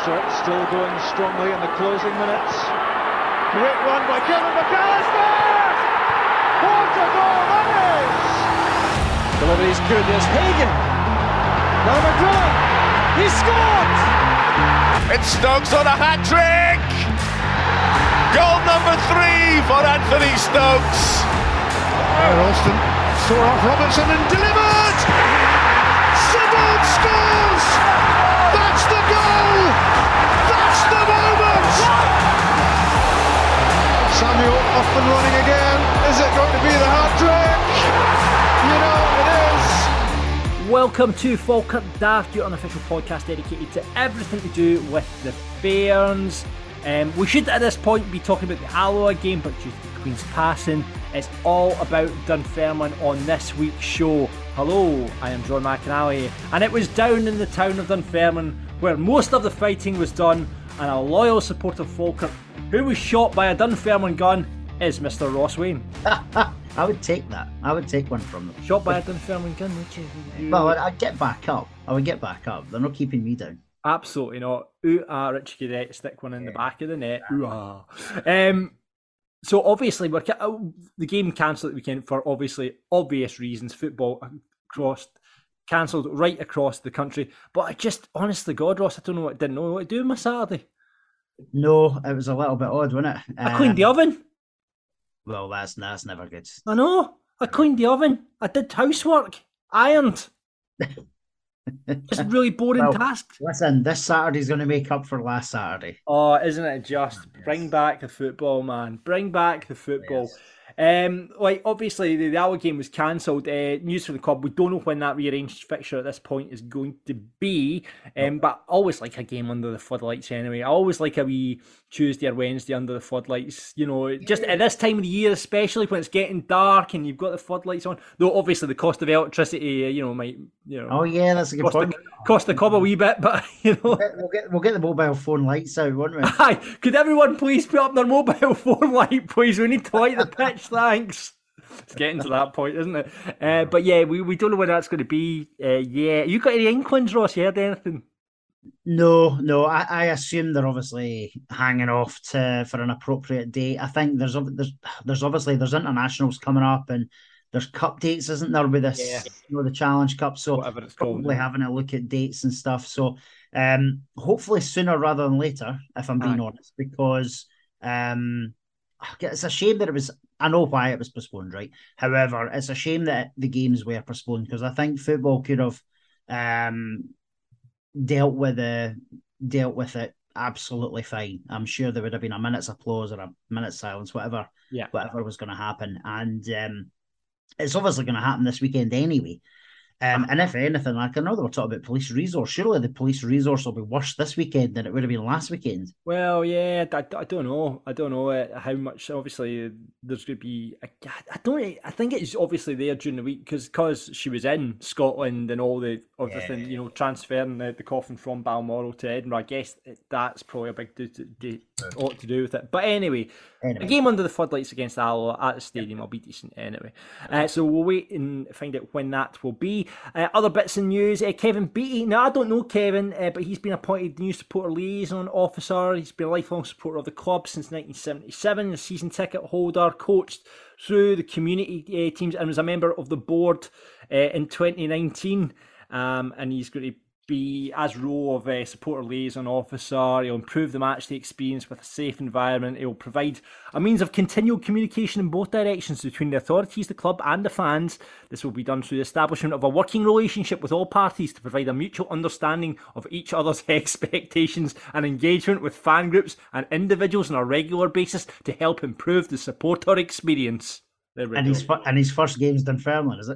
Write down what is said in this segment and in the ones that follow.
Leicester still going strongly in the closing minutes. Great run by Kevin McAllister! What a goal that is! Delivery's good, there's Hagen. Now McGrillen, he scored! It's Stokes on a hat-trick! Goal number 3 for Anthony Stokes! Ralston saw off Robertson and delivered! Sibbald scores! That's the goal! That's the moment! Samuel off and running again. Is it going to be the hat-trick? You know it is. Welcome to Falkirk Daft, your unofficial podcast dedicated to everything to do with the Bairns. We should at this point be talking about the Alloa game, but due to the Queen's passing, it's all about Dunfermline on this week's show. Hello, I am John McAnally, and it was down in the town of Dunfermline where most of the fighting was done, and a loyal supporter of Falkirk who was shot by a Dunfermline gun is Mr. Ross Wayne. I would take that. I would take one from them. Shot by a Dunfermline gun, would you? Well, I'd get back up. I would get back up. They're not keeping me down. Absolutely not. Richie Cadet, stick one in the back of the net. Ooh-ah. So obviously, the game cancelled at the weekend for obvious reasons. Football cancelled right across the country. But I just, honest to God, Ross, I didn't know what to do with my Saturday. No, it was a little bit odd, wasn't it? I cleaned the oven. Well, that's never good. I know. I cleaned the oven. I did housework. Ironed. Just really boring tasks. Listen, this Saturday's going to make up for last Saturday. Oh, isn't it just? Yes. Bring back the football, man. Bring back the football. Yes. Obviously the Alloa game was cancelled. News for the club: we don't know when that rearranged fixture at this point is going to be. But I always like a game under the floodlights anyway. I always like a wee Tuesday or Wednesday under the floodlights. You know, just at this time of the year, especially when it's getting dark and you've got the floodlights on. Though obviously the cost of electricity, might. Oh yeah, that's a good point. Cost the club a wee bit, but we'll get the mobile phone lights out, won't we? Aye, could everyone please put up their mobile phone light, please? We need to light the pitch. Thanks. It's getting to that point, isn't it? But yeah, we don't know when that's going to be. You got any inklings, Ross? You heard anything? No. I assume they're obviously hanging off for an appropriate date. I think there's internationals coming up and there's cup dates, isn't there, with this? Yeah. The Challenge Cup. So whatever it's called, probably having a look at dates and stuff. So hopefully sooner rather than later, if I'm being honest, because it's a shame that it was. I know why it was postponed, right? However, it's a shame that the games were postponed because I think football could have dealt with it absolutely fine. I'm sure there would have been a minute's applause or a minute's silence, whatever was going to happen, and it's obviously going to happen this weekend anyway. And if anything, I know they were talking about police resource. Surely the police resource will be worse this weekend than it would have been last weekend. Well, yeah, I don't know. I don't know how much. Obviously, there's going to be. I think it's obviously there during the week because she was in Scotland and all the everything. Transferring the coffin from Balmoral to Edinburgh. I guess that's probably a big lot to do with it. But anyway, a game under the floodlights against Alloa at the stadium will be decent anyway. So we'll wait and find out when that will be. Other bits of news, Kevin Beattie. Now, I don't know Kevin, but he's been appointed new supporter liaison officer. He's been a lifelong supporter of the club since 1977, a season ticket holder, coached through the community teams and was a member of the board in 2019. And he's going to be, as role of supporter liaison officer, he'll improve the matchday experience with a safe environment. He'll provide a means of continual communication in both directions between the authorities, the club and the fans. This will be done through the establishment of a working relationship with all parties to provide a mutual understanding of each other's expectations and engagement with fan groups and individuals on a regular basis to help improve the supporter experience. And his first game's Dunfermline, is it?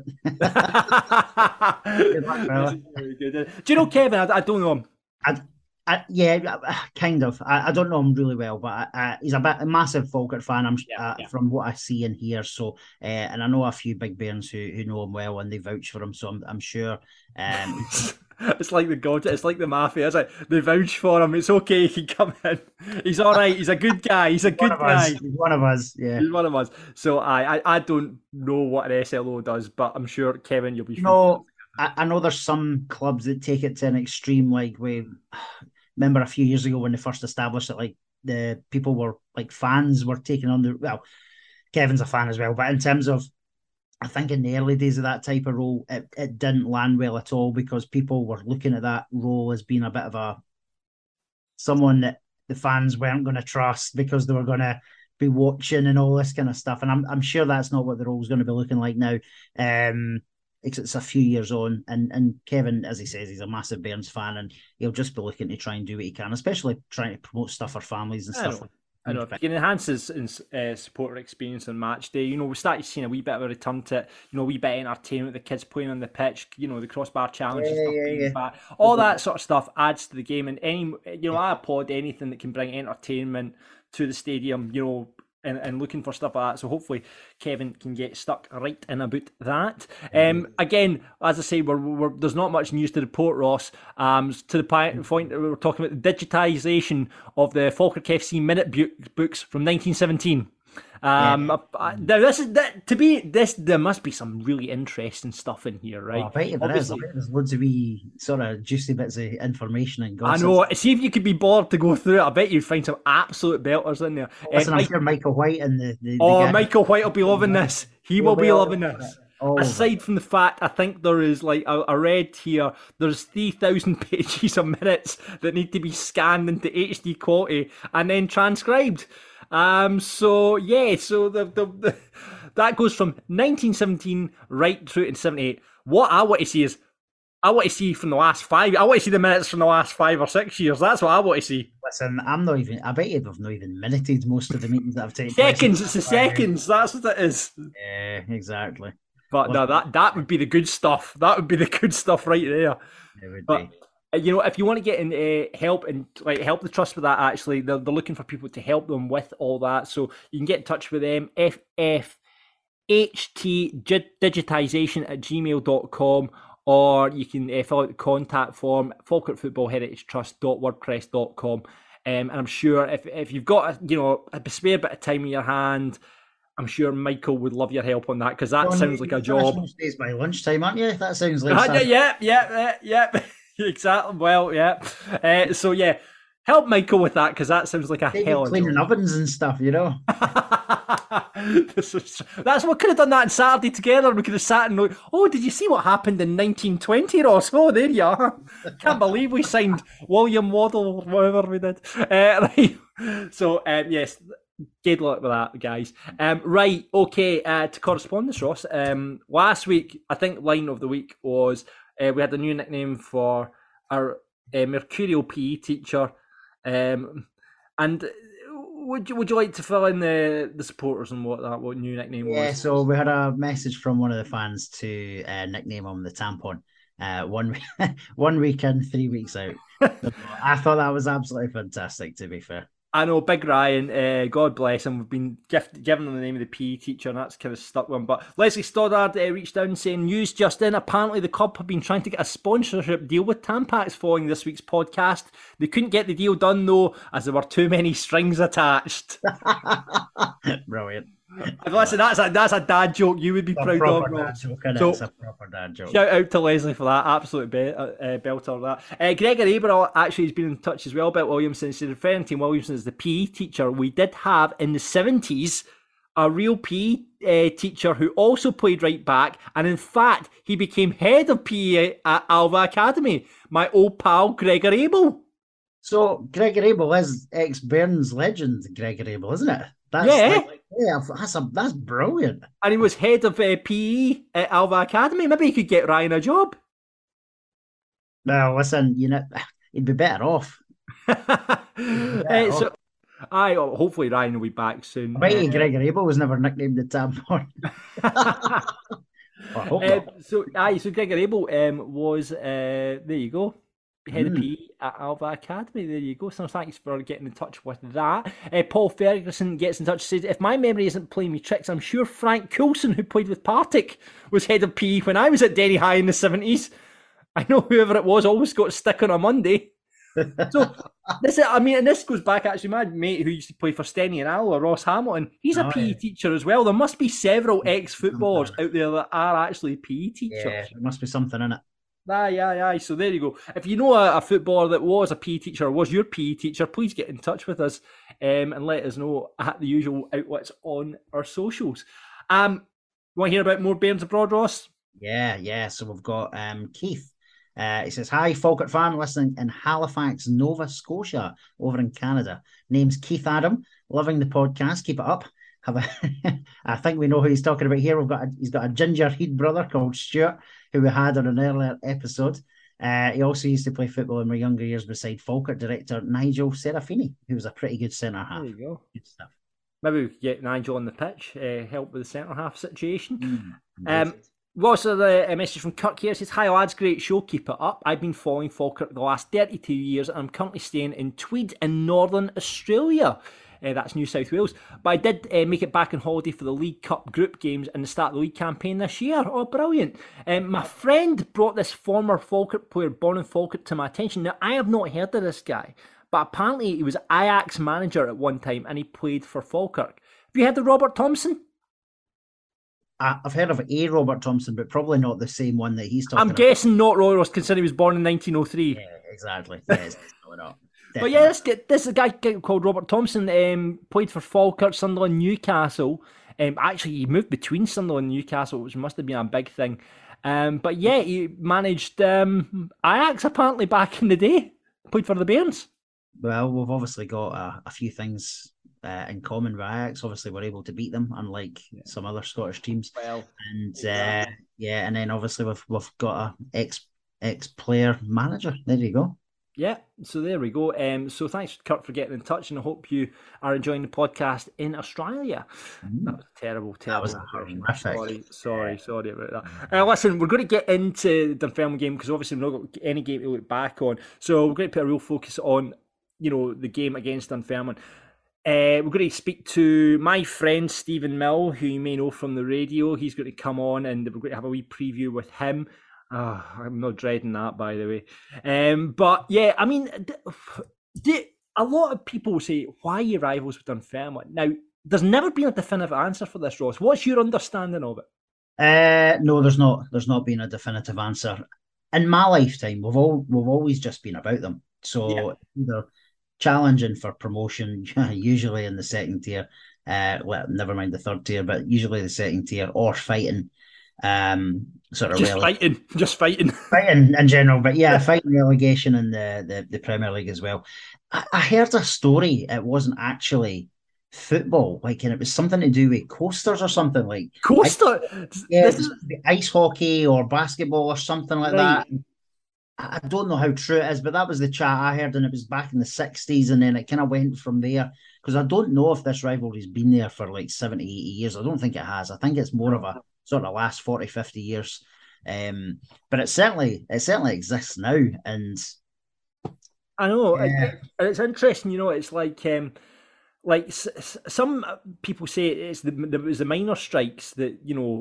Do you know Kevin? I don't know him. Yeah, kind of. I don't know him really well, but he's a massive Falkirk fan. From what I see and hear. So, and I know a few big Bairns who know him well and they vouch for him. So I'm sure. It's like it's like the mafia. It's like they vouch for him. It's okay. He can come in. He's all right. He's a good guy. He's a good guy. He's one of us. Yeah, he's one of us. So I don't know what an SLO does, but I'm sure Kevin, you'll be. No, I know there's some clubs that take it to an extreme, like remember a few years ago when they first established it, like the people were like fans were taking on well, Kevin's a fan as well, but in terms of, I think in the early days of that type of role, it didn't land well at all because people were looking at that role as being a bit of someone that the fans weren't going to trust because they were going to be watching and all this kind of stuff. And I'm sure that's not what the role's going to be looking like now. It's a few years on, and Kevin, as he says, he's a massive Bairns fan, and he'll just be looking to try and do what he can, especially trying to promote stuff for families and stuff. I know. If you can enhance his supporter experience on match day, we started seeing a wee bit of a return to it, a wee bit of entertainment, the kids playing on the pitch, the crossbar challenge and stuff. All that sort of stuff adds to the game, and I applaud anything that can bring entertainment to the stadium, and looking for stuff like that. So hopefully Kevin can get stuck right in about that. Again, as I say, there's not much news to report, Ross. To the point that we were talking about the digitisation of the Falkirk FC minute books from 1917. Now there must be some really interesting stuff in here, right? I bet you there's loads of wee sort of juicy bits of information and gossip. I know. See if you could be bored to go through it. I bet you'd find some absolute belters in there. Listen, I'm sure Michael White and the Michael White will be loving this. He will be loving this. Aside from the fact, I think there is, like I read here, there's 3,000 pages of minutes that need to be scanned into HD quality and then transcribed. So the that goes from 1917 right through to 78. What I want to see is, I want to see from the last 5. I want to see the minutes from the last 5 or 6 years. That's what I want to see. Listen, I bet you they've not even minuted most of the meetings that I've taken. Seconds, it's the seconds. That's what it is. Yeah, exactly. But no, that would be the good stuff. That would be the good stuff right there. It would be. If you want to get in help and help the trust with that, actually, they're looking for people to help them with all that. So you can get in touch with them, ffhtdigitisation@gmail.com, or you can fill out the contact form, falkirkfootballheritagetrust.wordpress.com. And I'm sure if you've got a spare bit of time in your hand, I'm sure Michael would love your help on that, because that sounds like a job. Most days by lunchtime, aren't you? That sounds like yeah. Exactly. Well, yeah. So yeah, help Michael with that, because that sounds like a hell of a cleaning ovens and stuff, That's what could have done that on Saturday together. We could have sat and did you see what happened in 1920, Ross? Oh, there you are. Can't believe we signed William Waddle or whatever we did. Right. So yes, good luck with that, guys. Right, okay. To correspondence, Ross. Last week, I think line of the week was, we had a new nickname for our Mercurial PE teacher. And would you like to fill in the supporters and what new nickname was? Yeah, so we had a message from one of the fans to nickname him the Tampon. 1 week in, 3 weeks out. I thought that was absolutely fantastic, to be fair. I know, Big Ryan, God bless him, we've been given him the name of the PE teacher, and that's kind of stuck with him. But Leslie Stoddard reached down saying, news just in, apparently the club have been trying to get a sponsorship deal with Tampax following this week's podcast. They couldn't get the deal done, though, as there were too many strings attached. Brilliant. Listen, that's a dad joke you would be proud of. It's a proper dad joke. Shout out to Leslie for that, absolute belter. That Gregor Aberall actually has been in touch as well about Williamson. He's referring to Williamson as the PE teacher. We did have in the 70s a real PE teacher who also played right back, and in fact he became head of PE at Alva Academy. My old pal Gregor Abel. So Gregor Abel is ex-Bairns legend Gregor Abel, isn't it? That's brilliant. And he was head of PE at Alva Academy. Maybe he could get Ryan a job. Well, listen, he'd be better off. Hopefully Ryan will be back soon. I bet Gregor Abel was never nicknamed the Tampon. So Gregor Abel was there you go. Head of PE at Alva Academy. There you go. So thanks for getting in touch with that. Paul Ferguson gets in touch and says, if my memory isn't playing me tricks, I'm sure Frank Coulson, who played with Partick, was head of PE when I was at Derry High in the 70s. I know whoever it was always got stick on a Monday. So this goes back, actually, my mate who used to play for Steny and Alloa, Ross Hamilton, he's a PE teacher as well. There must be several ex-footballers out there that are actually PE teachers. Yeah, there must be something in it. Aye. So there you go. If you know a footballer that was a PE teacher or was your PE teacher, please get in touch with us and let us know at the usual outlets on our socials. You want to hear about more Bairns Abroad, Ross? Yeah. So we've got Keith. He says, "Hi, Falkirk fan listening in Halifax, Nova Scotia, over in Canada. Name's Keith Adam. Loving the podcast. Keep it up. I think we know who he's talking about here. He's got a ginger head brother called Stuart, who we had on an earlier episode. He also used to play football in my younger years beside Falkirk director Nigel Serafini, who was a pretty good centre half. There you go. Good stuff. Maybe we could get Nigel on the pitch, help with the centre half situation. Also, a message from Kirk here says, "Hi lads, great show, keep it up. I've been following Falkirk the last 32 years and I'm currently staying in Tweed in Northern Australia." That's New South Wales. But I did make it back on holiday for the League Cup group games and the start of the league campaign this year. Oh, brilliant. My friend brought this former Falkirk player born in Falkirk to my attention. Now, I have not heard of this guy, but apparently he was Ajax manager at one time and he played for Falkirk. Have you heard of Robert Thompson? I've heard of a Robert Thompson, but probably not the same one that he's talking about. I'm guessing not Roy Ross, considering he was born in 1903. Yeah, exactly. Yeah, it's not. But yeah, this is a guy called Robert Thompson, played for Falkirk, Sunderland, Newcastle. Actually, he moved between Sunderland and Newcastle, which must have been a big thing. But yeah, he managed Ajax apparently back in the day. Played for the Bairns. Well, we've obviously got a few things in common with Ajax. Obviously, we're able to beat them, unlike some other Scottish teams. Well, and and then obviously we've got a ex-player manager. There you go. Yeah, so there we go. So thanks, Kurt, for getting in touch, and I hope you are enjoying the podcast in Australia. That was terrible. That was horrific. Sorry about that. Listen, we're going to get into the Dunfermline game because obviously we've not got any game to look back on. So we're going to put a real focus on, the game against Dunfermline. We're going to speak to my friend Stephen Mill, who you may know from the radio. He's going to come on and we're going to have a wee preview with him. Oh, I'm not dreading that, by the way. But yeah, I mean, a lot of people say, why are you rivals with Dunfermline? Now, there's never been a definitive answer for this, Ross. What's your understanding of it? No, there's not. There's not been a definitive answer. In my lifetime, we've always just been about them. So either challenging for promotion, usually in the second tier, well, never mind the third tier, but usually the second tier, or fighting. Just fighting in general, but yeah, fighting relegation in the Premier League as well. I heard a story. It wasn't actually football, and it was something to do with coasters or something like coaster. Ice hockey or basketball or something like that. I don't know how true it is, but that was the chat I heard, and it was back in the 60s, and then it kind of went from there. Because I don't know if this rivalry's been there for like 70, 80 years. I don't think it has. I think it's more of a sort of last 40, 50 years. But it certainly exists now. And I know it's interesting, it's like some people say it was the minor strikes that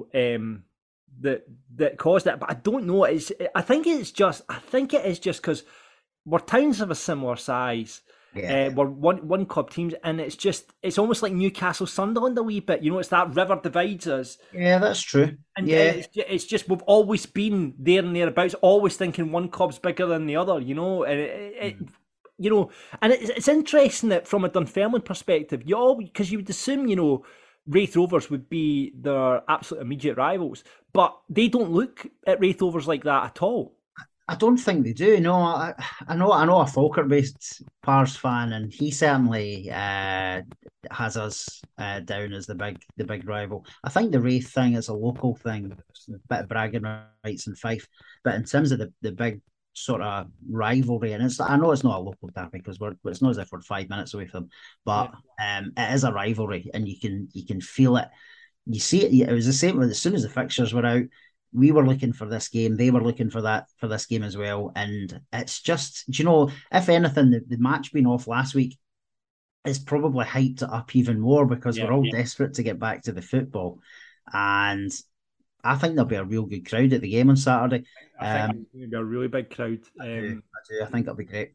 that caused it, but I don't know. I think it is just because we're towns of a similar size. We're one club teams, and it's almost like Newcastle Sunderland a wee bit. It's that river divides us. Yeah, that's true. And it's just we've always been there and thereabouts, always thinking one club's bigger than the other. And it's interesting that from a Dunfermline perspective, because you would assume Wraith Rovers would be their absolute immediate rivals, but they don't look at Wraith Rovers like that at all. I don't think they do. No, I know a Falkirk-based Pars fan, and he certainly has us down as the big rival. I think the Wraith thing is a local thing, a bit of bragging rights in Fife, but in terms of the big sort of rivalry, and I know it's not a local derby because it's not as if we're 5 minutes away from them, but it is a rivalry, and you can feel it. You see it. It was the same as soon as the fixtures were out. We were looking for this game. They were looking for this game as well. And it's just, if anything, the match being off last week is probably hyped it up even more because we're all desperate to get back to the football. And I think there'll be a real good crowd at the game on Saturday. I think it's going to be a really big crowd. I do. I think it'll be great.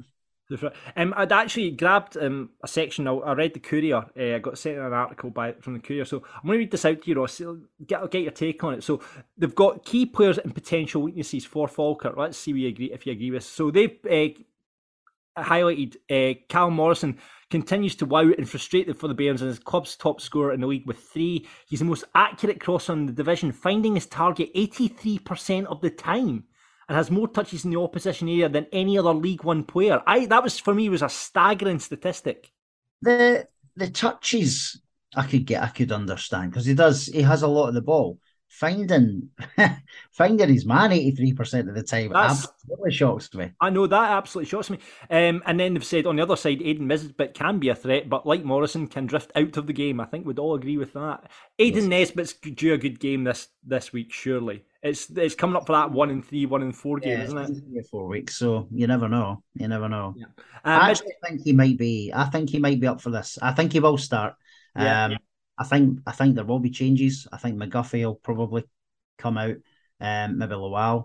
I'd actually grabbed a section. I read the Courier. I got sent an article from the Courier, so I'm going to read this out to you, Ross. Get your take on it. So they've got key players and potential weaknesses for Falkirk. Let's see if you agree with. So they've highlighted Callum Morrison continues to wow and frustrate for the Bairns and his club's top scorer in the league with 3. He's the most accurate crosser in the division, finding his target 83% of the time, and has more touches in the opposition area than any other League One player. That was, for me, was a staggering statistic. The touches I could understand, because he has a lot of the ball. Finding his man 83% of the time absolutely shocks me. I know, that absolutely shocks me. And then they've said on the other side, Aidan Nisbet can be a threat, but like Morrison, can drift out of the game. I think we'd all agree with that. Aidan Nesbitt's due a good game this week, surely. It's coming up for that 1-3, 1-4 game, isn't it? 3 or 4 weeks, so you never know. Yeah. I actually think he might be. I think he might be up for this. I think he will start. I think there will be changes. I think McGuffey will probably come out. Maybe Lawal.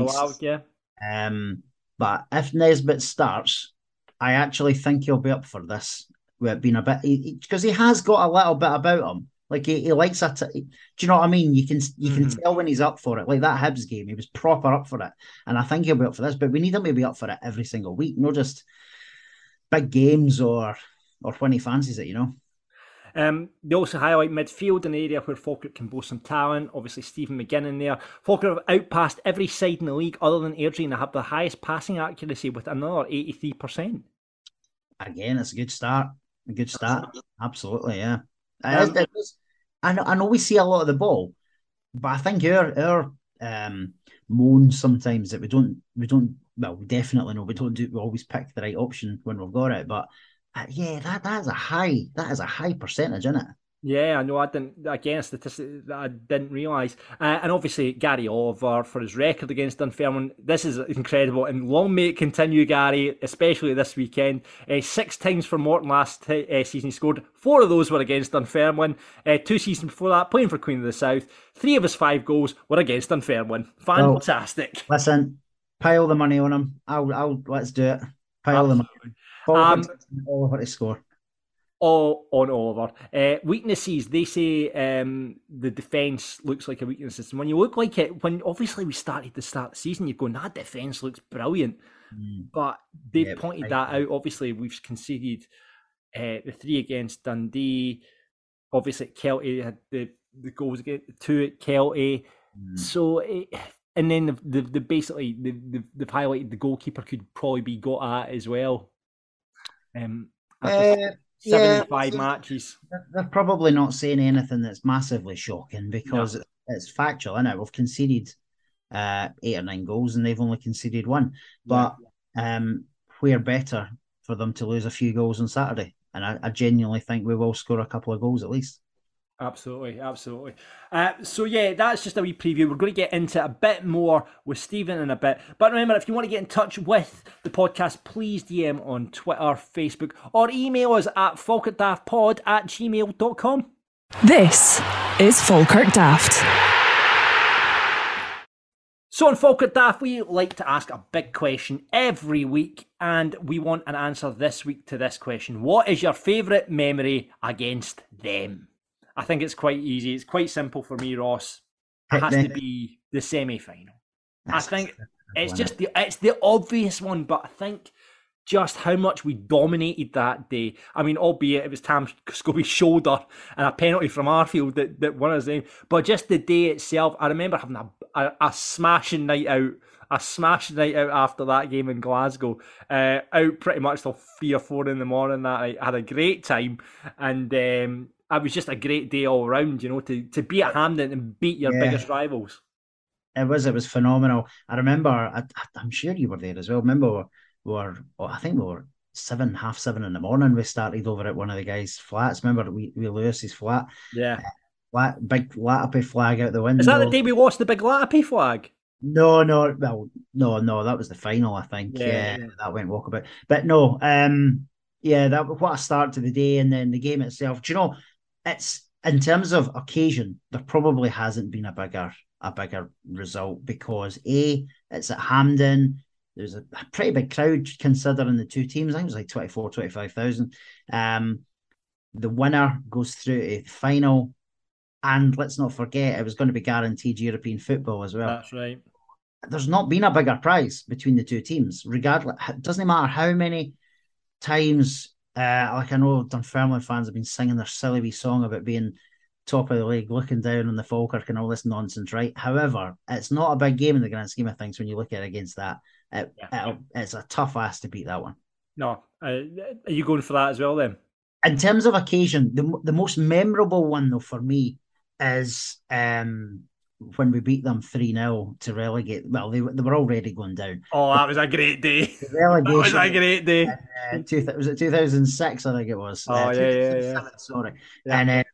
But if Nesbitt starts, I actually think he'll be up for this. Being a bit, because he has got a little bit about him. Like he likes that. Do you know what I mean? You can tell when he's up for it. Like that Hibs game, he was proper up for it, and I think he'll be up for this. But we need him to be up for it every single week, not just big games or when he fancies it. They also highlight midfield, an area where Falkirk can boast some talent. Obviously, Stephen McGinnon there. Falkirk have outpassed every side in the league other than Airdrie and have the highest passing accuracy with another 83%. Again, it's a good start. Absolutely, yeah. I know we see a lot of the ball, but I think our moans sometimes that we definitely know we always pick the right option when we've got it, but that is a high percentage, isn't it? Yeah, I know. I didn't. Again, a statistic that I didn't realise. And obviously, Gary Oliver for his record against Dunfermline. This is incredible, and long may it continue, Gary. Especially this weekend. 6 times for Morton last season he scored. 4 of those were against Dunfermline. 2 seasons before that, playing for Queen of the South. 3 of his 5 goals were against Dunfermline. Fantastic. Well, listen, pile the money on him. Let's do it. Pile the money. Oliver to score. All on Oliver. Weaknesses, they say the defence looks like a weakness. And when you look like it, when obviously we started the season, you're going, that defence looks brilliant. But they've pointed that out. Obviously, we've conceded the 3 against Dundee. Obviously, Kelty had the goals against 2 at Kelty. So, and then they've highlighted the goalkeeper could probably be got at as well. 75 matches. They're probably not saying anything that's massively shocking because it's factual, isn't it? We've conceded 8 or 9 goals and they've only conceded 1. But we're better for them to lose a few goals on Saturday. And I genuinely think we will score a couple of goals at least. Absolutely. So that's just a wee preview. We're going to get into a bit more with Stephen in a bit. But remember, if you want to get in touch with the podcast, please DM on Twitter, Facebook, or email us at falkirkdaftpod@gmail.com. This is Falkirk Daft. So on Falkirk Daft, we like to ask a big question every week, and we want an answer this week to this question. What is your favourite memory against them? I think it's quite easy. It's quite simple for me, Ross. It has to be the semi-final. I think it's the obvious one, but I think just how much we dominated that day. I mean, albeit it was Tam Scobie's shoulder and a penalty from Arfield that won us game, but just the day itself, I remember having a smashing night out. After that game in Glasgow, out pretty much till 3 or 4 in the morning that night. I had a great time, and it was just a great day all around, to be at Hampden and beat your biggest rivals. It was phenomenal. I remember, I'm sure you were there as well. Remember, I think we were 7:30 in the morning. We started over at one of the guys' flats. Remember, we Lewis's flat. Yeah. Big Latapi flag out the window. Is that the day we lost the big Latapi flag? No. Well, no. That was the final, I think. Yeah. That went walkabout. But no, that what a start to the day, and then the game itself. Do you know? It's in terms of occasion, there probably hasn't been a bigger result because it's at Hampden. there was a pretty big crowd considering the two teams. I think it was like 24, 25,000. The winner goes through to the final. And let's not forget, it was going to be guaranteed European football as well. That's right. There's not been a bigger prize between the two teams, regardless. It doesn't matter how many times, like I know Dunfermline fans have been singing their silly wee song about being top of the league, looking down on the Falkirk and all this nonsense, right? However, it's not a big game in the grand scheme of things when you look at it against that. It's a tough ass to beat that one. No. Are you going for that as well then? In terms of occasion, the most memorable one, though, for me is when we beat them 3-0 to relegate. Well, they were already going down. Oh, that was a great day. That was a great day. Was it 2006? I think it was. Oh, yeah. Sorry. Yeah. And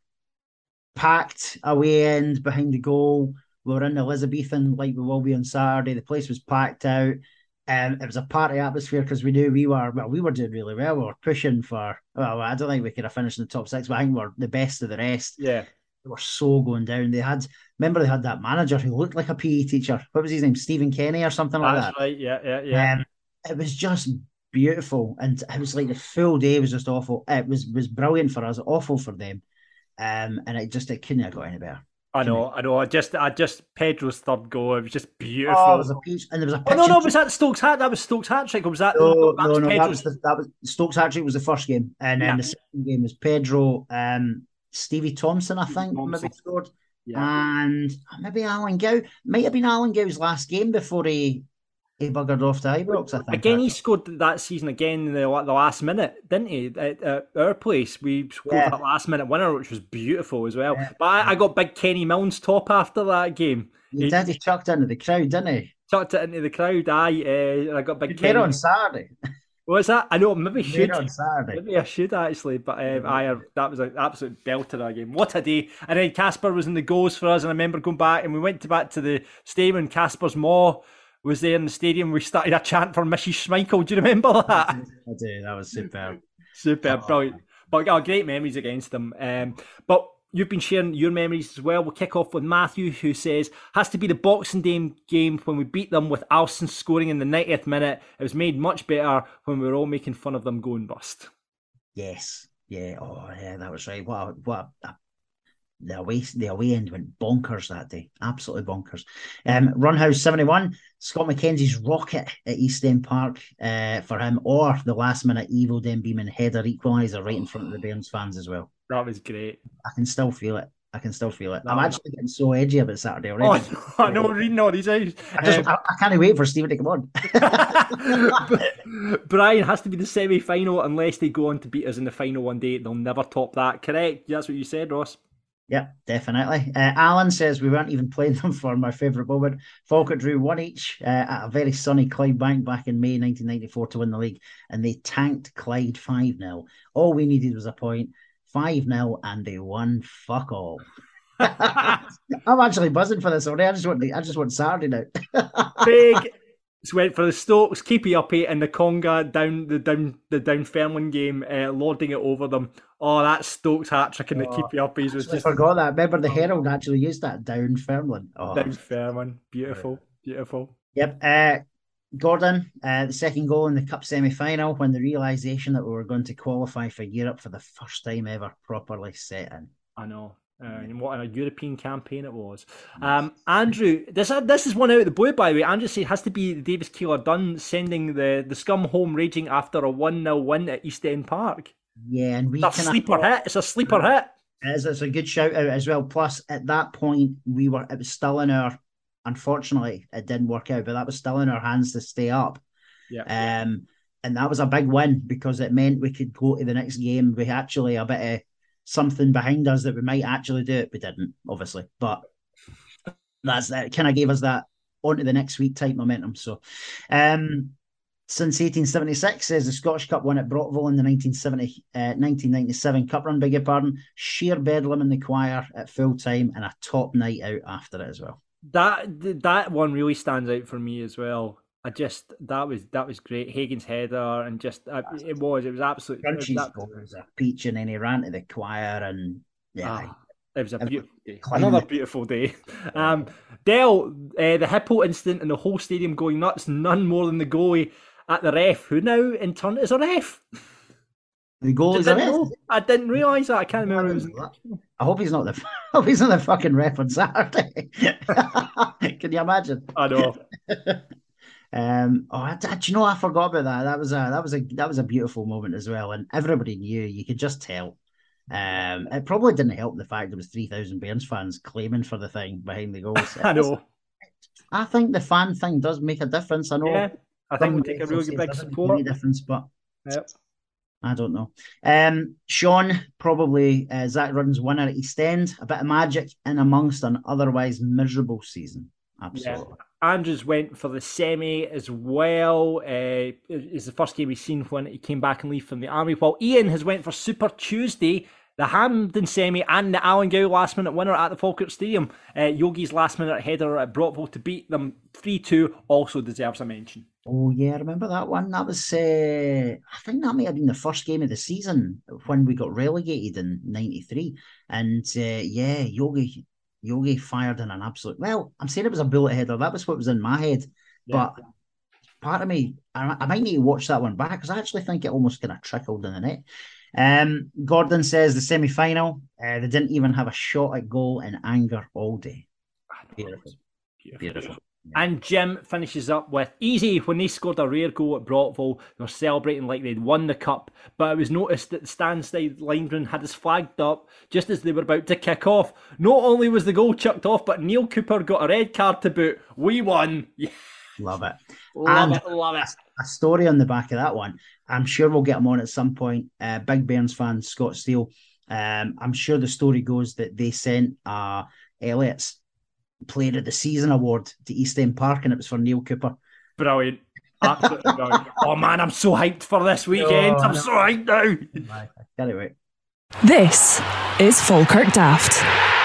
packed away end behind the goal. We were in Elizabethan like we will be on Saturday. The place was packed out. It was a party atmosphere because we knew we were doing really well. We were pushing for, I don't think we could have finished in the top 6, but I think we're the best of the rest. Yeah. They were so going down. They had that manager who looked like a PE teacher. What was his name? Stephen Kenny or something like that. That's right, yeah. It was just beautiful. And it was like the full day was just awful. It was brilliant for us, awful for them. And it couldn't have got any better. I know. I just Pedro's third goal. It was just beautiful. Oh, it was a peach, and there was a. Oh no, was that Stokes hat? That was Stokes hat trick. Or was that? No, that was Stokes hat trick was the first game, and then the second game was Pedro, Stevie Thompson, I think, maybe scored, and maybe Alan Gow. Might have been Alan Gow's last game before he buggered off to Ibrox, I think. Again, he scored that season again in the last minute, didn't he? At our place, we scored that last minute winner, which was beautiful as well. Yeah. But I got big Kenny Milne's top after that game. He chucked it into the crowd, didn't he? Chucked it into the crowd, aye. I got big Kenny. On Saturday. What was that? I know, maybe I should. On Saturday. Maybe I should actually, but that was an absolute belter of a game. What a day. And then Casper was in the goals for us, and I remember going back, and we went back to the stadium, and Casper's maw was there in the stadium. We started a chant for Mrs. Schmeichel. Do you remember that? I do. That was superb. Brilliant. But great memories against them. But you've been sharing your memories as well. We'll kick off with Matthew, who says, has to be the Boxing Day game when we beat them with Alston scoring in the 90th minute. It was made much better when we were all making fun of them going bust. Yes. Yeah. Oh, yeah, that was right. The away end went bonkers that day. Absolutely bonkers. Runhouse 71, Scott McKenzie's rocket at East End Park for him, or the last minute Evo Den Beeman header equaliser right in front of the Bairns fans as well. That was great. I can still feel it. I'm actually getting so edgy about Saturday already. Oh, I know, reading all these out. I can't wait for Stephen to come on. Brian, has to be the semi-final unless they go on to beat us in the final one day. They'll never top that. Correct? That's what you said, Ross. Yep, definitely. Alan says we weren't even playing them for my favourite moment. Falkirk drew 1 each at a very sunny Clydebank back in May 1994 to win the league, and they tanked Clyde 5-0. All we needed was a point, 5-0, and they won fuck all. I'm actually buzzing for this already. I just want Saturday now. Big. So went for the Stokes, keepy uppy, and the Conga down the Dunfermline game, lording it over them. Oh, that Stokes hat trick and the keepy uppies was just. I forgot that. Remember the Herald actually used that Dunfermline. Oh, Dunfermline, beautiful. Yep. Gordon, the second goal in the cup semi-final when the realisation that we were going to qualify for Europe for the first time ever properly set in. I know. And what a European campaign it was. Andrew, this is one out of the blue, by the way. Andrew said it has to be the Davis Keeler Dunn sending the scum home raging after a 1-0 win at East End Park. Yeah, and it's a sleeper hit. It's a sleeper hit. It's a good shout out as well. Plus, at that point, it was still in our. Unfortunately, it didn't work out, but that was still in our hands to stay up. Yeah. And that was a big win because it meant we could go to the next game. We actually a bit of something behind us that we might actually do it. We didn't, obviously, but that kind of gave us that on to the next week type momentum. So, since 1876, says the Scottish Cup won at Brockville in the 1997 Cup run, beg your pardon. Sheer bedlam in the choir at full time and a top night out after it as well. That one really stands out for me as well. That was great. Hagen's header and just it was absolutely. Crunchy's goal was a peach, and then he ran to the choir and It was a beautiful day. Another beautiful day. Dale, the hippo incident and the whole stadium going nuts, none more than the goalie at the ref, who now in turn is a ref. The goalie's a ref? I didn't realise that. I can't remember. I hope he's not the fucking ref on Saturday. Can you imagine? I know. Do you know, I forgot about that. That was a beautiful moment as well, and everybody knew. You could just tell. It probably didn't help the fact there was 3,000 Bairns fans claiming for the thing behind the goals. I know. I think the fan thing does make a difference. I know. Yeah, I think we'll take a really big support. Difference, but yep. I don't know. Sean, probably Zach Rudden's winner at East End. A bit of magic in amongst an otherwise miserable season. Absolutely. Yeah. Andrews went for the semi as well. It's the first game he's seen when he came back and leave from the army. While Ian has went for Super Tuesday, the Hampden semi and the Alan Gow last minute winner at the Falkirk Stadium. Yogi's last minute header at Brockville to beat them 3-2 also deserves a mention. Oh yeah, I remember that one. That was, I think that may have been the first game of the season when we got relegated in '93. And Yogi fired in an absolute... Well, I'm saying it was a bullet header. That was what was in my head. Yeah. But part of me, I might need to watch that one back because I actually think it almost kind of trickled in the net. Gordon says the semi-final, they didn't even have a shot at goal in anger all day. Beautiful. And Jim finishes up with, easy, when they scored a rare goal at Brockville, they were celebrating like they'd won the cup, but it was noticed that the standside linesman had his flag up just as they were about to kick off. Not only was the goal chucked off, but Neil Cooper got a red card to boot. We won. Yeah. Love it. Love it. A story on the back of that one. I'm sure we'll get him on at some point. Big Bairns fan, Scott Steele. I'm sure the story goes that they sent Elliott's Player of the Season award to East End Park, and it was for Neil Cooper. Brilliant. Absolutely brilliant. Oh man, I'm so hyped for this weekend. I'm so hyped now. I can't wait. This is Falkirk Daft.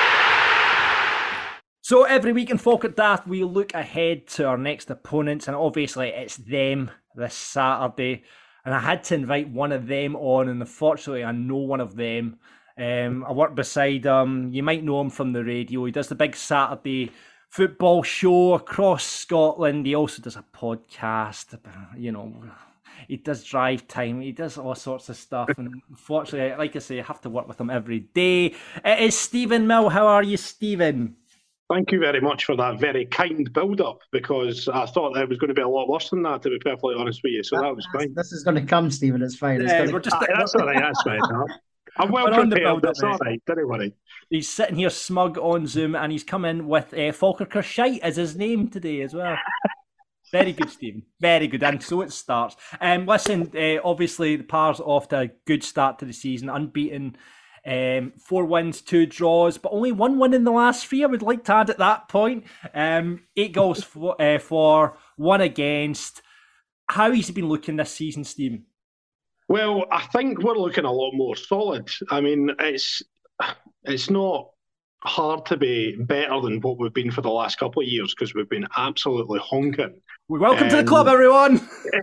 So every week in Falkirk Daft, we look ahead to our next opponents, and obviously it's them this Saturday. And I had to invite one of them on, and unfortunately I know one of them. I work beside him. You might know him from the radio. He does the big Saturday football show across Scotland. He also does a podcast. You know, he does drive time. He does all sorts of stuff. And unfortunately, like I say, I have to work with him every day. It is Stephen Mill. How are you, Stephen? Thank you very much for that very kind build-up, because I thought it was going to be a lot worse than that, to be perfectly honest with you. So that was fine. This is going to come, Stephen. It's fine. It's that's all right. That's fine. I'm well prepared. That's all right. Don't worry. He's sitting here smug on Zoom, and he's come in with Falkirk Shite as his name today as well. Very good, Stephen. Very good. And so it starts. Listen, obviously the Pars off to a good start to the season, unbeaten. 4 wins, 2 draws, but only 1 win in the last 3. I would like to add at that point. 8 goals for 1 against. How has he been looking this season, Stephen? Well, I think we're looking a lot more solid. I mean, it's not hard to be better than what we've been for the last couple of years, because we've been absolutely honking. Welcome to the club, everyone.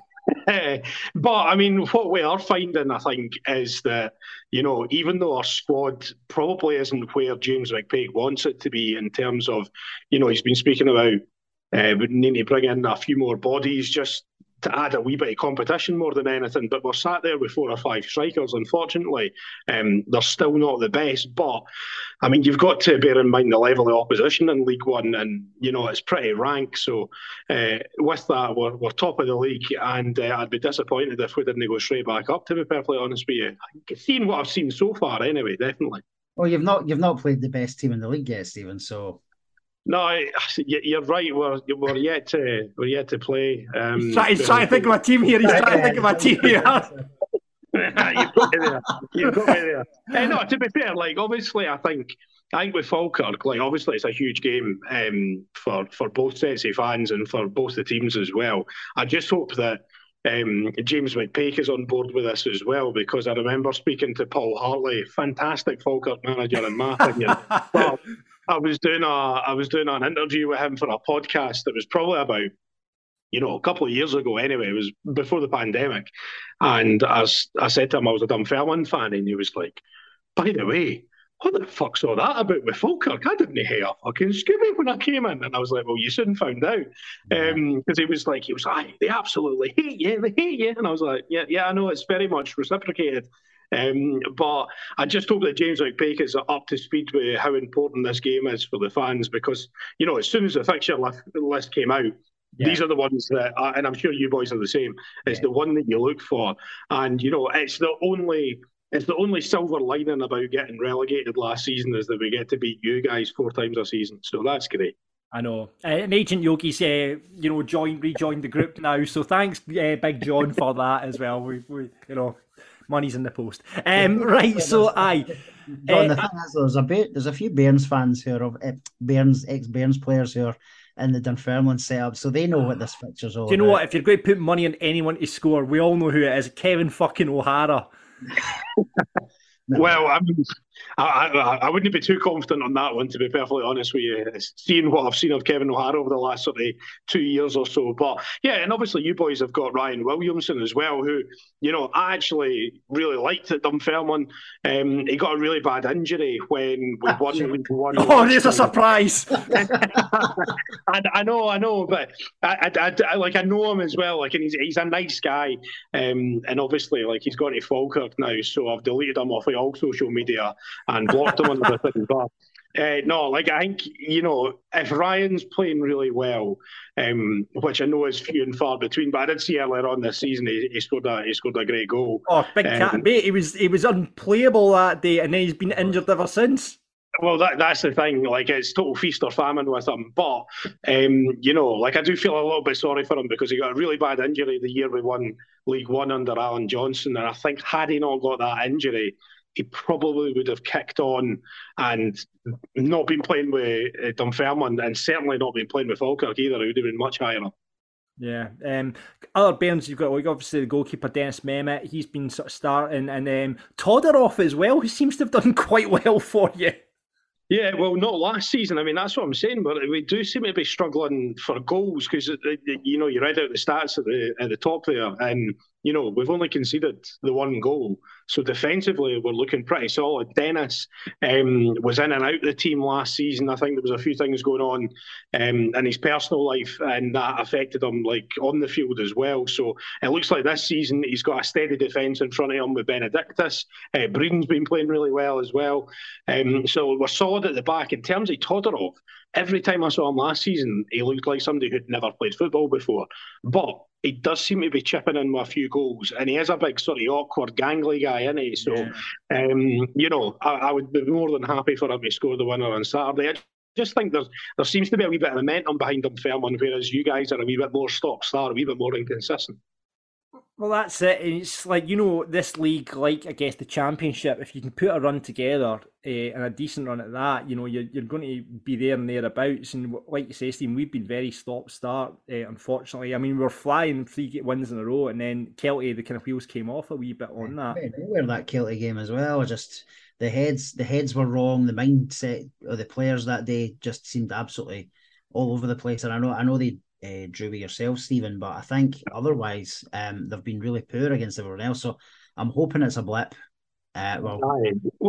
But I mean, what we are finding, I think, is that, you know, even though our squad probably isn't where James McPake wants it to be in terms of, you know, he's been speaking about we need to bring in a few more bodies just to add a wee bit of competition more than anything. But we're sat there with 4 or 5 strikers, unfortunately. They're still not the best. But, I mean, you've got to bear in mind the level of opposition in League One, and, you know, it's pretty rank. So with that, we're top of the league, and I'd be disappointed if we didn't go straight back up, to be perfectly honest with you. Seeing what I've seen so far, anyway, definitely. Well, you've not played the best team in the league yet, Stephen, so... No, you're right. We're yet to play. He's trying to think of a team here. He's trying to think of a team here. You've got me there. No, to be fair, like, obviously, I think with Falkirk, like, obviously it's a huge game for both sets of fans and for both the teams as well. I just hope that James McPake is on board with this as well, because I remember speaking to Paul Hartley, fantastic Falkirk manager in my opinion. But I was doing an interview with him for a podcast that was probably about, you know, a couple of years ago anyway. It was before the pandemic. And as I said to him, I was a Dunfermline fan, and he was like, by the way, what the fuck's all that about with Falkirk? I didn't hear a fucking Scooby when I came in. And I was like, well, you soon found out. Because he was like, they absolutely hate you. And I was like, yeah, I know, it's very much reciprocated. But I just hope that James McPake is up to speed with how important this game is for the fans, because, as soon as the fixture list came out, these are the ones that, and I'm sure you boys are the same, it's the one that you look for. And, it's the only silver lining about getting relegated last season is that we get to beat you guys 4 times a season. So that's great. I know. And Agent Yogi's, rejoined the group now. So thanks, Big John, for that as well. We money's in the post. Right, so John, the thing is, there's a few Bairns fans who are ex-Bairns players who are in the Dunfermline setup, so they know what this fixture's all about. Do you know what? If you're going to put money on anyone to score, we all know who it is. Kevin fucking O'Hara. Well, I wouldn't be too confident on that one, to be perfectly honest with you, seeing what I've seen of Kevin O'Hara over the last sort of 2 years or so. But yeah, and obviously you boys have got Ryan Williamson as well, who, I actually really liked at Dunfermline. He got a really bad injury when we won League One. Oh, there's a surprise. I know, but I know him as well. And he's a nice guy. And obviously, he's gone to Falkirk now, so I've deleted him off of all social media and blocked him on everything. But I think, if Ryan's playing really well, which I know is few and far between, but I did see earlier on this season he scored a great goal. Oh, big cat, mate! He was unplayable that day, and then he's been injured ever since. Well, that's the thing. It's total feast or famine with him. But I do feel a little bit sorry for him, because he got a really bad injury the year we won League One under Alan Johnson, and I think had he not got that injury, he probably would have kicked on and not been playing with Dunfermline, and certainly not been playing with Falkirk either. He would have been much higher up. Yeah. Other Bairns, you've got obviously the goalkeeper Dennis Mehmet. He's been sort of starting, and Todorov as well, who seems to have done quite well for you. Yeah, well, not last season. I mean, that's what I'm saying. But we do seem to be struggling for goals, because you read out the stats at the top there, and we've only conceded the 1 goal. So defensively, we're looking pretty solid. Dennis was in and out the team last season. I think there was a few things going on in his personal life, and that affected him on the field as well. So it looks like this season he's got a steady defence in front of him with Benedictus. Breeden's been playing really well as well. So we're solid at the back. In terms of Todorov, every time I saw him last season, he looked like somebody who'd never played football before. But he does seem to be chipping in with a few goals, and he is a big sort of awkward, gangly guy, isn't he? So, I would be more than happy for him to score the winner on Saturday. I just think there seems to be a wee bit of momentum behind Dunfermline, whereas you guys are a wee bit more stop-start, a wee bit more inconsistent. Well, that's it. It's this league, I guess the Championship, if you can put a run together and a decent run at that, you're going to be there and thereabouts. And like you say, Steve, we've been very stop-start, unfortunately. I mean, we were flying 3 wins in a row, and then Kelty, the kind of wheels came off a wee bit on that. Nowhere that Kelty game as well. Just the heads were wrong. The mindset of the players that day just seemed absolutely all over the place. And I know they drew with yourself, Stephen, but I think otherwise they've been really poor against everyone else. So I'm hoping it's a blip. I've got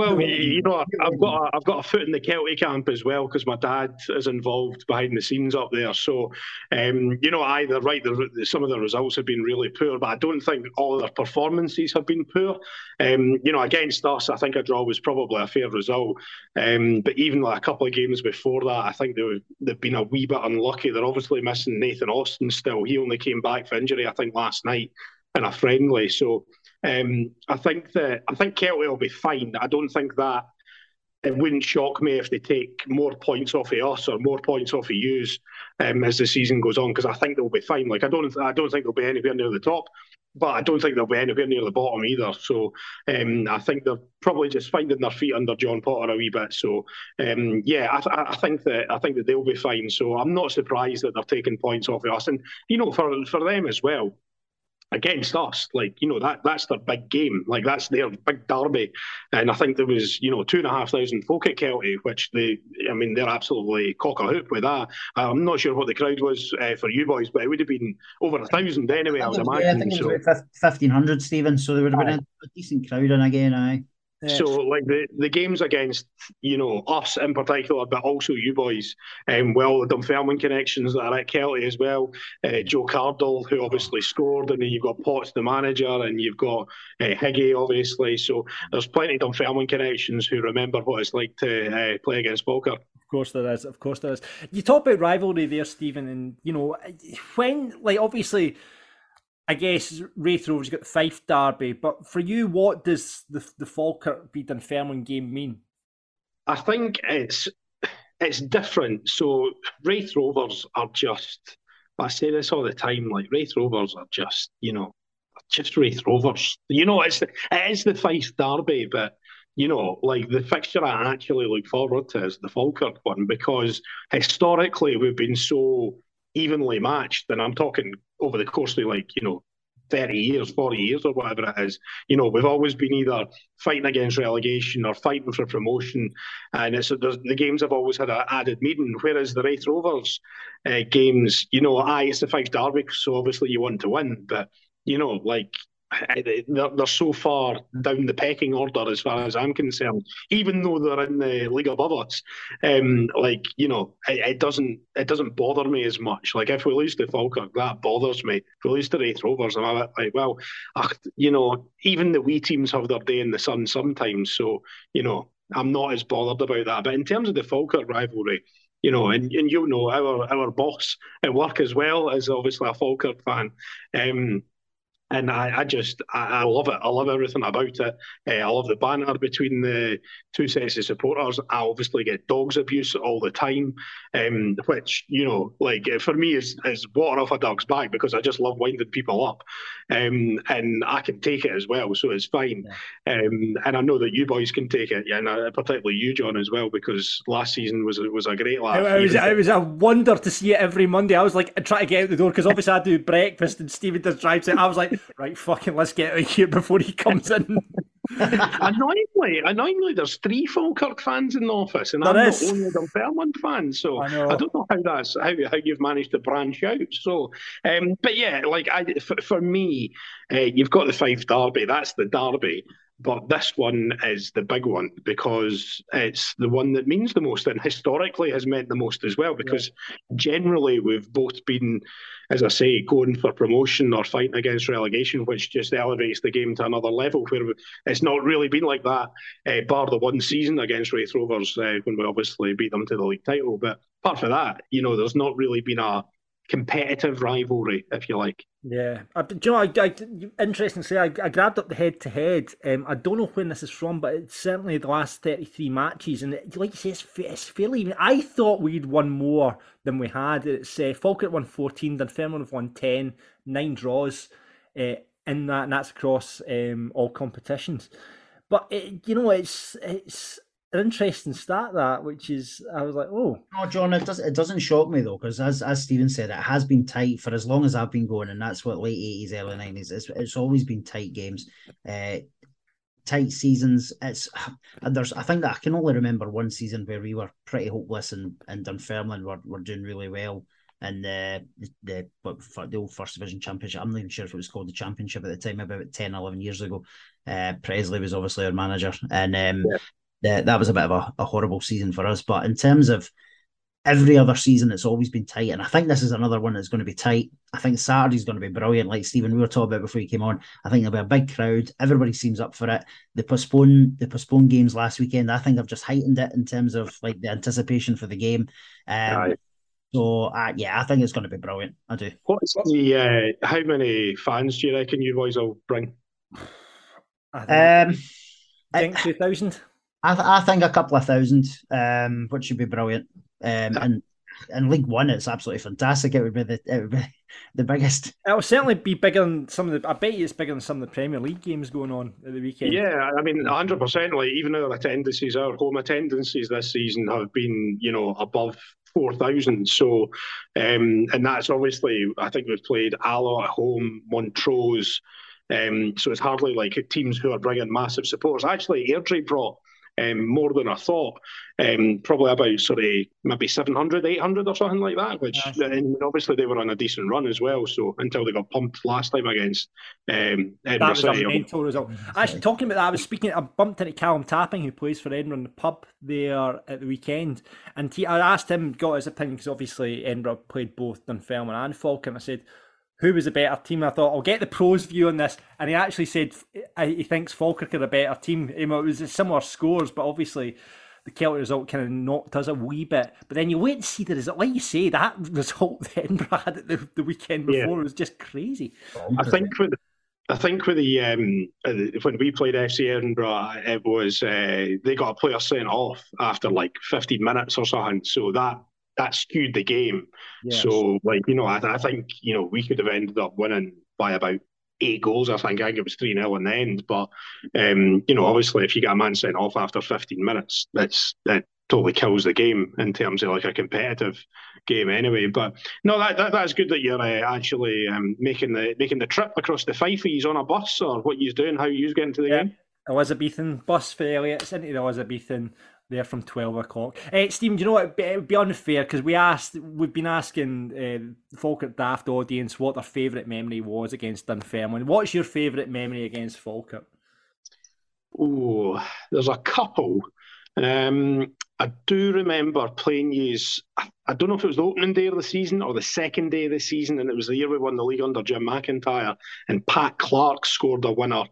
a foot in the Kelty camp as well, because my dad is involved behind the scenes up there. So, either right, some of the results have been really poor, but I don't think all their performances have been poor. Against us, I think a draw was probably a fair result. But even a couple of games before that, I think they've been a wee bit unlucky. They're obviously missing Nathan Austin still. He only came back for injury, I think, last night in a friendly. So. I think Kelty will be fine. I don't think that it wouldn't shock me if they take more points off of us or more points off of yous as the season goes on, because I think they'll be fine. I don't think they'll be anywhere near the top, but I don't think they'll be anywhere near the bottom either. So I think they're probably just finding their feet under John Potter a wee bit. So I think that they'll be fine. So I'm not surprised that they're taking points off of us, and for them as well. Against us, that's their big game. That's their big derby. And I think there was, 2,500 folk at Kelty, which they're absolutely cock-a-hoop with that. I'm not sure what the crowd was for you boys, but it would have been over 1,000 anyway, I would imagine. I think it was about 1,500, Stephen, so there would have been a decent crowd in again, aye. Yeah. So, like the games against, us in particular, but also you boys, the Dunfermline connections that are at Kelty as well. Joe Cardle, who obviously scored, and then you've got Potts, the manager, and you've got Higgy, obviously. So there's plenty of Dunfermline connections who remember what it's like to play against Falkirk. Of course there is. You talk about rivalry there, Stephen, and when, like, obviously, I guess Raith Rovers got the Fife derby, but for you, what does the Falkirk v Dunfermline game mean? I think it's different. So Raith Rovers are just, I say this all the time, like Raith Rovers are just, just Raith Rovers. It is the Fife derby, but like the fixture I actually look forward to is the Falkirk one, because historically we've been so evenly matched, and I'm talking over the course of 30 years, 40 years or whatever it is. We've always been either fighting against relegation or fighting for promotion, and the games have always had an added meaning, whereas the Raith Rovers games, it's the Fife derby, so obviously you want to win, but they're so far down the pecking order as far as I'm concerned, even though they're in the league above us. It doesn't bother me as much. Like, if we lose to Falkirk, that bothers me. If we lose to Raith Rovers, I'm a bit like, even the wee teams have their day in the sun sometimes, so I'm not as bothered about that. But in terms of the Falkirk rivalry, our boss at work as well is obviously a Falkirk fan. And I love it. I love everything about it. I love the banter between the two sets of supporters. I obviously get dogs abuse all the time, which, for me is water off a duck's back, because I just love winding people up. And I can take it as well, so it's fine. Yeah. And I know that you boys can take it, and particularly you, John, as well, because last season was a great laugh. It was a wonder to see it every Monday. I was like, trying to get out the door, because obviously I do breakfast and Stephen does drives it. I was like, right, fucking, let's get out of here before he comes in. Annoyingly, there's 3 Falkirk fans in the office, and I'm the only Dunfermline fan. So I don't know how you've managed to branch out. So, but yeah, for me, you've got the Fife derby. That's the derby. But this one is the big one, because it's the one that means the most, and historically has meant the most as well, because generally we've both been, as I say, going for promotion or fighting against relegation, which just elevates the game to another level, where it's not really been like that, bar the one season against Raith Rovers when we obviously beat them to the league title. But apart from that, there's not really been a competitive rivalry, if you like. Yeah, interesting to say, I grabbed up the head-to-head. I don't know when this is from, but it's certainly the last 33 matches, and like you say, it's fairly even. I thought we'd won more than we had. It's Falkirk won 14, Dunfermline have won 10, 9 draws in that, and that's across all competitions. But it's an interesting stat, that, which is, I was like, oh. No, John, it doesn't shock me though, because as Stephen said, it has been tight for as long as I've been going, and that's what late 80s, early 90s. It's always been tight games, tight seasons. I think that I can only remember one season where we were pretty hopeless, and Dunfermline were doing really well. And the old First Division Championship, I'm not even sure if it was called the Championship at the time, about 10, 11 years ago. Presley was obviously our manager, and that was a bit of a horrible season for us. But in terms of every other season, it's always been tight. And I think this is another one that's going to be tight. I think Saturday's going to be brilliant. Like Stephen, we were talking about before you came on, I think there'll be a big crowd. Everybody seems up for it. The postponed games last weekend, I think I've just heightened it in terms of like the anticipation for the game. So, I think it's going to be brilliant. I do. What's the how many fans do you reckon you boys will bring? I think 2,000. I think a couple of thousand, which would be brilliant. And in League One, it's absolutely fantastic. It would be the biggest. It will certainly be bigger than some of the. I bet you it's bigger than some of the Premier League games going on at the weekend. Yeah, I mean, 100%. Like, even our attendances, our home attendances this season have been, above 4,000. So, and that's obviously, I think we've played Alloa at home, Montrose. So it's hardly like teams who are bringing massive supporters. Actually, Airdrie brought more than I thought. Probably about sort of maybe 700, 800 or something like that, which and obviously they were on a decent run as well, so until they got pumped last time against Edinburgh that was City. A mental result. Actually, talking about that, I bumped into Callum Tapping, who plays for Edinburgh in the pub there at the weekend, and I asked him, got his opinion, because obviously Edinburgh played both Dunfermline and Falkirk, and I said, who was a better team? I thought, I'll get the pros view on this. And he actually said he thinks Falkirk are a better team. It was similar scores, but obviously the Celtic result kind of knocked us a wee bit. But then you wait and see the result. Like you say, that result that Edinburgh had at the weekend before was just crazy. I think with the when we played FC Edinburgh, it was they got a player sent off after like 15 minutes or something. So that skewed the game. Yes. So, I think, we could have ended up winning by about 8 goals. I think it was 3-0 in the end. But, obviously, if you get a man sent off after 15 minutes, that totally kills the game in terms of like a competitive game anyway. But no, that's good that you're actually making the trip across the Fife. Are you on a bus, or what are you doing? How are you getting to the game? Elizabethan bus for Elliot's into the Elizabethan there from 12 o'clock. Stephen, do you know what? It would be unfair because we've been asking Falkirk Daft audience what their favourite memory was against Dunfermline. What's your favourite memory against Falkirk? Oh, there's a couple. I do remember playing yous. I don't know if it was the opening day of the season or the second day of the season, and it was the year we won the league under Jim McIntyre, and Pat Clark scored a winner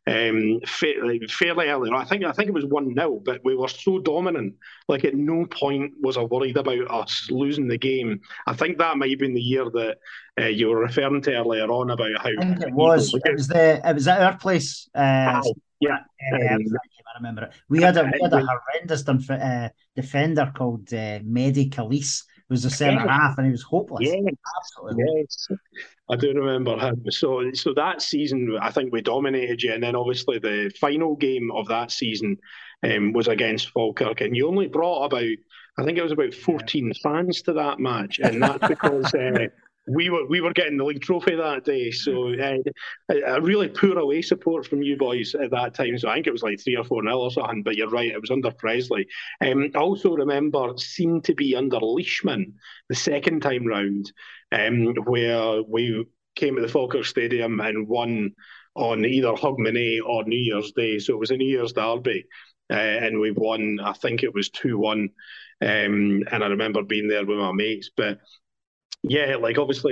fairly early. I think it was 1-0, but we were so dominant. Like, at no point was I worried about us losing the game. I think that might have been the year that you were referring to earlier on about how. I think it was. It was at our place. Yeah, I remember it. We had a horrendous defender called Mehdi Khalis, who was a centre half, and he was hopeless. Yes, absolutely. Yes, I do remember him. So that season, I think we dominated you, and then obviously the final game of that season was against Falkirk, and you only brought about 14 fans to that match, and that's because. We were getting the league trophy that day, so a really poor away support from you boys at that time. So I think it was like 3 or 4-0 or something. But you're right, it was under Presley. I also remember seemed to be under Leishman the second time round, where we came to the Falkirk Stadium and won on either Hogmanay or New Year's Day. So it was a New Year's derby, and we won. I think it was 2-1, and I remember being there with my mates, but. Yeah, obviously,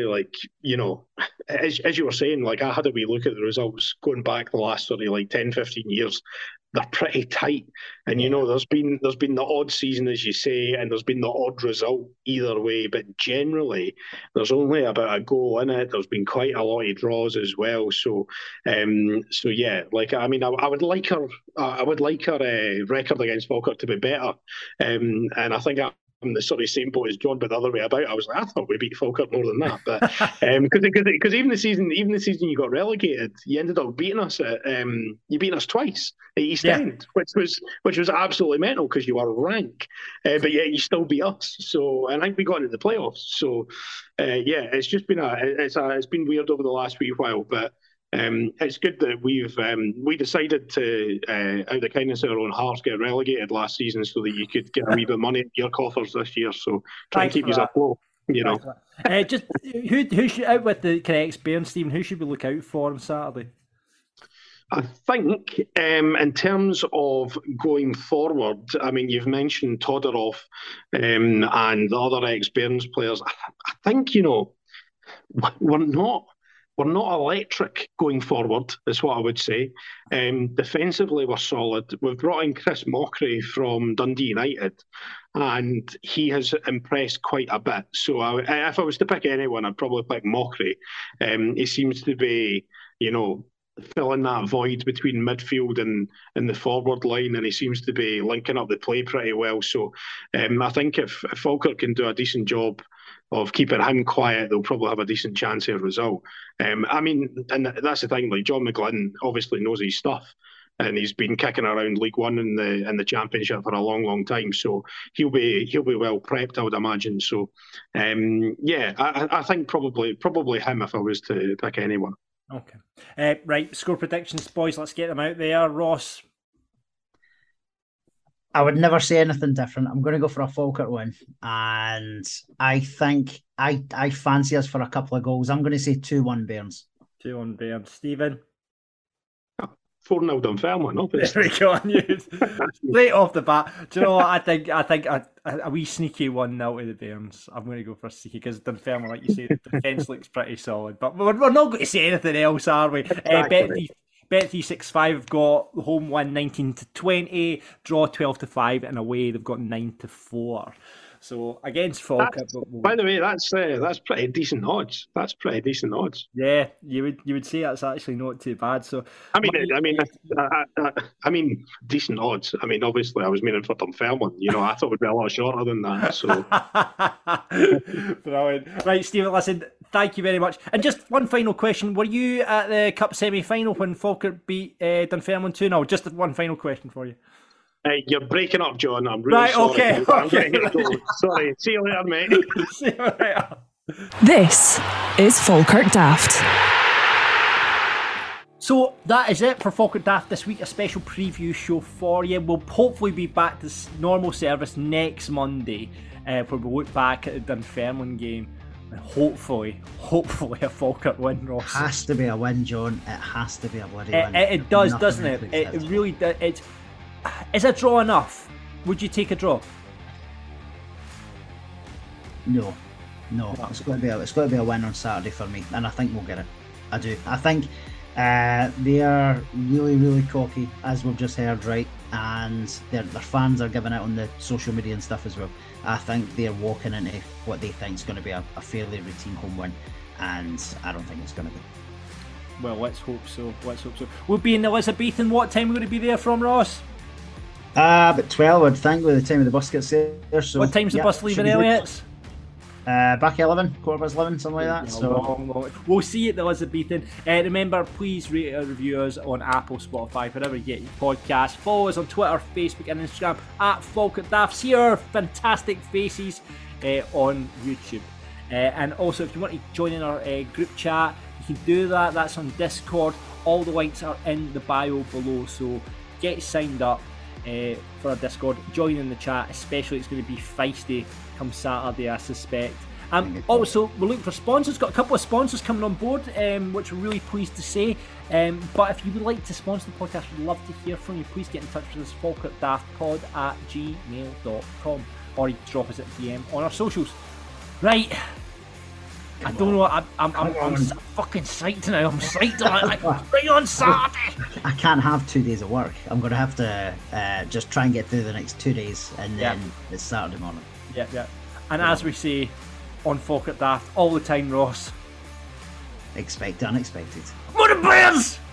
as you were saying, I had a wee look at the results going back the last sort of 10, 15 years. They're pretty tight. And, there's been the odd season, as you say, and there's been the odd result either way. But generally, there's only about a goal in it. There's been quite a lot of draws as well. So yeah, I would like our record against Falkirk to be better. And I think I'm the sort of same boat as John, but the other way about. I was like, I thought we beat Falkirk more than that, but because even the season you got relegated, you ended up beating us. You beat us twice at East End, which was absolutely mental because you were rank, but yet you still beat us. So, and I think we got into the playoffs. So, it's just been it's been weird over the last wee while, but. It's good that we decided to, out of the kindness of our own hearts, get relegated last season so that you could get a wee bit of money in your coffers this year. So try and keep you afloat, Just who should, out with the correct Bairn, Stephen, who should we look out for on Saturday? I think in terms of going forward, I mean, you've mentioned Todorov and the other ex-Bairns players. I think, we're not electric going forward, is what I would say. Defensively, we're solid. We've brought in Chris Mockery from Dundee United, and he has impressed quite a bit. So if I was to pick anyone, I'd probably pick Mockery. He seems to be, filling that void between midfield and the forward line, and he seems to be linking up the play pretty well. So I think if Falkirk can do a decent job of keeping him quiet, they'll probably have a decent chance of a result. And that's the thing. John McGlynn obviously knows his stuff, and he's been kicking around League One in the Championship for a long, long time. So he'll be well prepped, I would imagine. So I think probably him if I was to pick anyone. Okay, right. Score predictions, boys. Let's get them out there. Ross. I would never say anything different. I'm going to go for a Falkirk win, and I think I fancy us for a couple of goals. I'm going to say 2-1 Bairns. 2-1 Bairns. Stephen? 4-0 Dunfermline, obviously. There we go. Straight off the bat. Do you know what? I think a wee sneaky 1-0 to the Bairns. I'm going to go for a sneaky because Dunfermline, like you say, the defence looks pretty solid. But we're not going to say anything else, are we? Exactly. Bet365 have got the home win 19-20, draw 12-5, and away they've got 9-4. So against Falkirk. By the way, that's pretty decent odds. That's pretty decent odds. Yeah, you would say that's actually not too bad. So I mean, decent odds. I mean, obviously, I was meaning for Dunfermline. I thought it would be a lot shorter than that. So, brilliant. Right, Stephen. Listen, thank you very much. And just one final question: were you at the Cup semi-final when Falkirk beat Dunfermline 2-0? Just one final question for you. You're breaking up, John. I'm really sorry. Okay. I'm going to go. Sorry. See you later, mate. See you later. This is Falkirk Daft. So that is it for Falkirk Daft this week. A special preview show for you. We'll hopefully be back to normal service next Monday, where we'll look back at the Dunfermline game. And hopefully a Falkirk win, Ross. It has to be a win, John. It has to be a bloody win. It does, doesn't it? It really does. Is a draw enough? Would you take a draw? No. It's got to be a win on Saturday for me, and I think we'll get it. I do. I think they are really, really cocky, as we've just heard, right? And their fans are giving out on the social media and stuff as well. I think they're walking into what they think is going to be a fairly routine home win, and I don't think it's going to be. Well, let's hope so. We'll be in Elizabethan. What time are we going to be there from, Ross? About 12, I'd think, by the time the bus gets there. So, what time's the bus leaving Elliot's? Back 11, 11, something like that. So long. We'll see you at the Elizabethan. Remember, please rate and review us on Apple, Spotify, wherever you get your podcast. Follow us on Twitter, Facebook, and Instagram at Falkirk Daft. See our fantastic faces on YouTube. And also, if you want to join in our group chat, you can do that. That's on Discord. All the links are in the bio below. So get signed up for our Discord. Join in the chat. Especially, it's going to be feisty come Saturday, I suspect. Also, we're looking for sponsors. Got a couple of sponsors coming on board, which we're really pleased to say. But if you would like to sponsor the podcast, we'd love to hear from you. Please get in touch with us, falkirkdaftpod@gmail.com, or you can drop us a DM on our socials. Right. I don't know. I'm fucking psyched now. I'm psyched. Right on Saturday. I can't have 2 days of work. I'm going to have to just try and get through the next 2 days, and then it's Saturday morning. Yeah. And as we say on Falkirk Daft all the time, Ross, expect the unexpected. What a Bears!